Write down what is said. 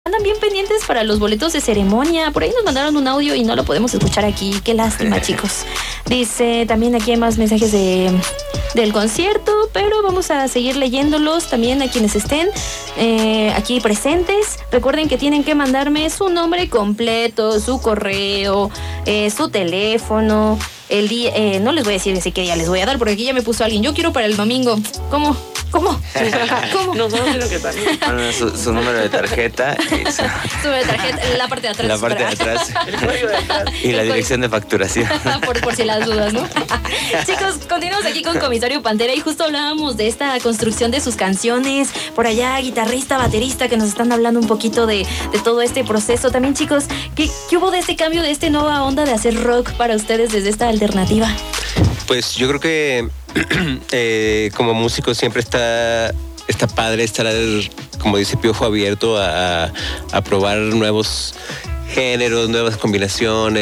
Andan bien pendientes para los boletos de ceremonia. Por ahí nos mandaron un audio y no lo podemos escuchar aquí. Qué lástima, chicos. Dice, también aquí hay más mensajes del concierto, pero vamos a seguir leyéndolos también a quienes estén aquí presentes. Recuerden que tienen que mandarme su nombre completo, su correo, su teléfono, el día, no les voy a decir ese qué día les voy a dar, porque aquí ya me puso alguien. Yo quiero para el domingo. ¿Cómo? No, creo que también. Su número de tarjeta. Su número de tarjeta, la parte de atrás. La parte de atrás. El código de atrás. Y la dirección de facturación. por si las dudas, ¿no? Chicos, continuamos aquí con Comisario Pantera y justo hablábamos de esta construcción de sus canciones. Por allá, guitarrista, baterista, que nos están hablando un poquito de todo este proceso. También, chicos, ¿qué hubo de este cambio, de esta nueva onda de hacer rock para ustedes desde esta alternativa? Pues yo creo que como músico siempre está padre estar, como dice Piojo, abierto a probar nuevos géneros, nuevas combinaciones.